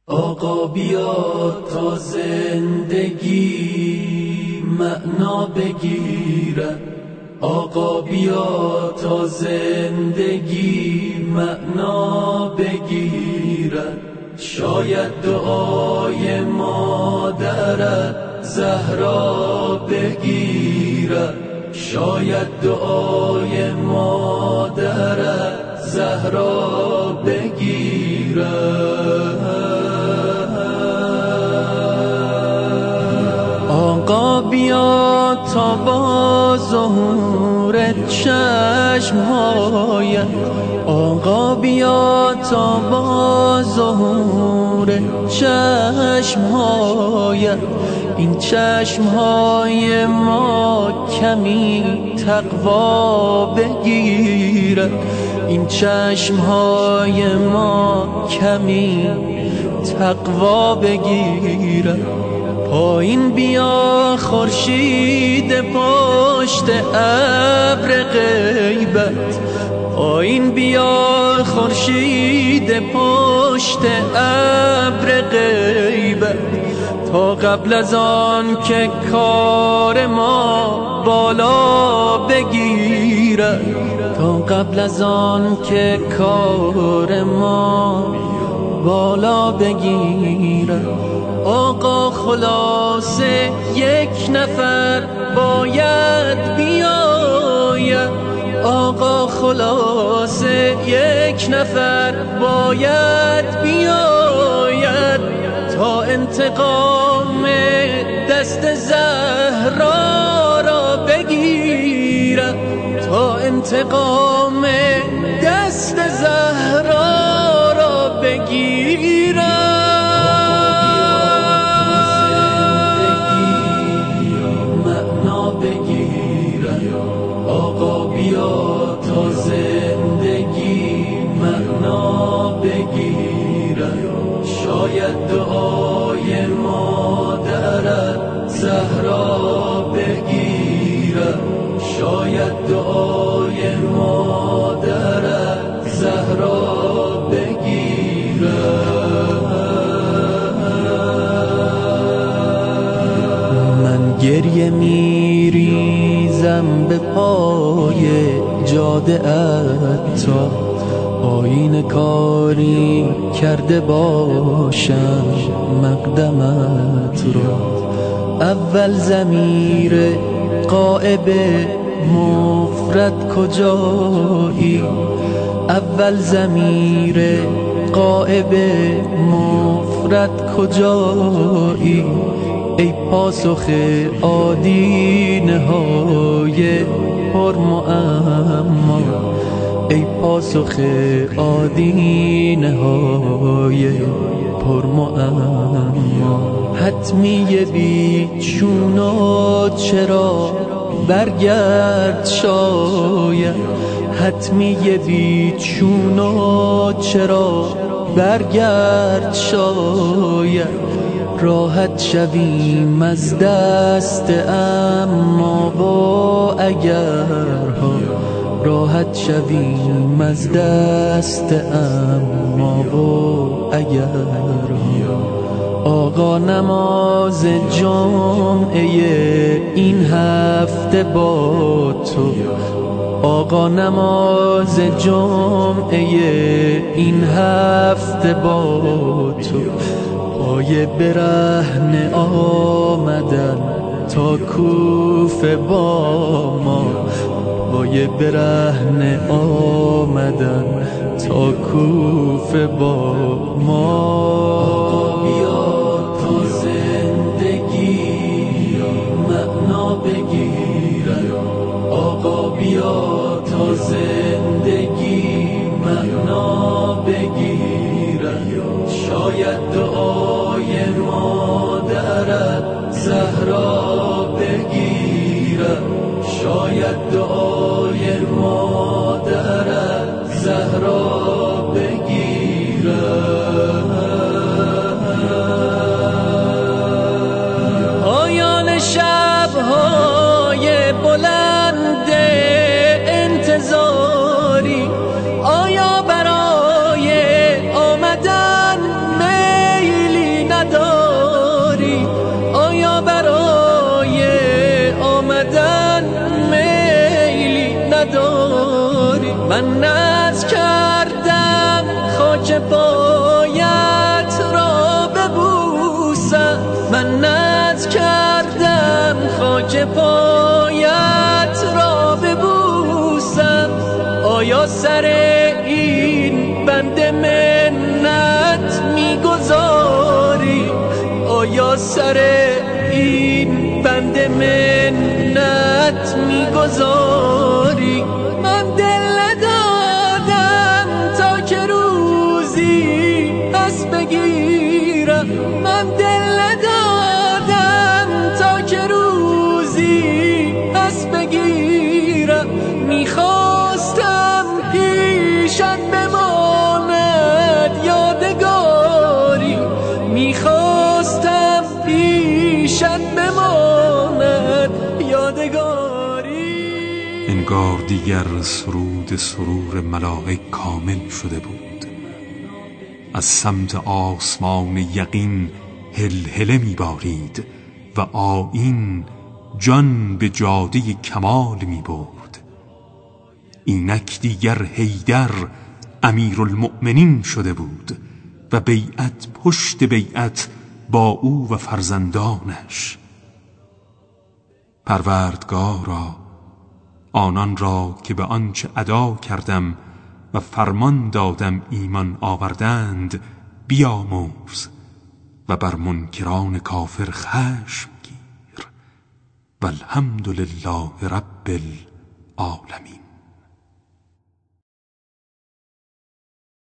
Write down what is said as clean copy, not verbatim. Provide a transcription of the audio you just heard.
آقا بیا تا زندگی معنا بگیرد. آقا بیا تا زندگی معنا بگیرد. شاید دعای مادرت زهرا بگیرد. شاید دعای مادرت زهرا بگیرد. آقا بیا تا با ظهور چشم‌هایت، آقا بیا تا با ظهور چشم‌هایت این چشم‌های ما کمی تقوا بگیرد. این چشم‌های ما کمی تقوا بگیرد. پایین بیا خورشید پشت ابر غیبت، پایین بیا خورشید پشت ابر غیبت، تا قبل از آن که کار ما بالا بگیرد، تا قبل از آن که کار ما بالا بگیرد. آقا خلاصه یک نفر باید بیاید، آقا خلاصه یک نفر باید بیاید، تا انتقام دست زهرا را بگیرد، تا انتقام دست زهرا را بگیرد. آقا بیا تا زندگی معنا بگیرد. شاید دعای مادرت زهرا بگیرد. شاید دعای مادرت زهرا بگیرد. من گریه میریزم به پای جاده تا آینه کاری کرده باشم مقدمت را. اول ضمیر غائب مفرد کجایی، اول ضمیر غائب مفرد کجایی، ای پاسخ آدینه های پرمعما، ای پاسخ آدینه های پرمعما. حتمی بیچون و چرا برگرد شاید، حتمی بیچون و چرا برگرد شاید، راحت شویم از دست اما با اگرها، راحت شویم از دست اما با اگرها. آقا نماز جمعه این هفته با تو، آقا نماز جمعه این هفته با تو، پای برهنه آمدن تا کوفه با ما، پای برهنه آمدن تا کوفه با ما. آقا بیا تا زندگی معنا بگیرد. آقا بیا تا زندگی معنا بگیرد. شاید دعای مادرت زهرا بگیرد. شاید دعای مادرت زهرا بگیرد. آیان شب‌های بلند انتظاری، آیا برای آمدن میل من نذر کردم خاک پایت را ببوسم، من نذر کردم خاک پایت را ببوسم. آیا سر این بند منت میگذاری؟ آیا سر این بند منت میگذاری؟ من دل دادم تا که روزی پس بگیرم، من دل دادم تا که روزی پس بگیرم. میخواستم پیشت بماند یادگاری، میخواستم پیشت بماند یادگاری. انگار دیگر سرور ملائک کامل شده بود. از سمت آسمان یقین هلهله میبارید و آیین جان به جاده کمال میبرد. اینک دیگر حیدر امیرالمؤمنین شده بود و بیعت پشت بیعت با او و فرزندانش. پروردگارا، آنان را که به آنچه ادا کردم و فرمان دادم ایمان آوردند بیامرز و بر منکران کافر خشم گیر. والحمدلله رب العالمین.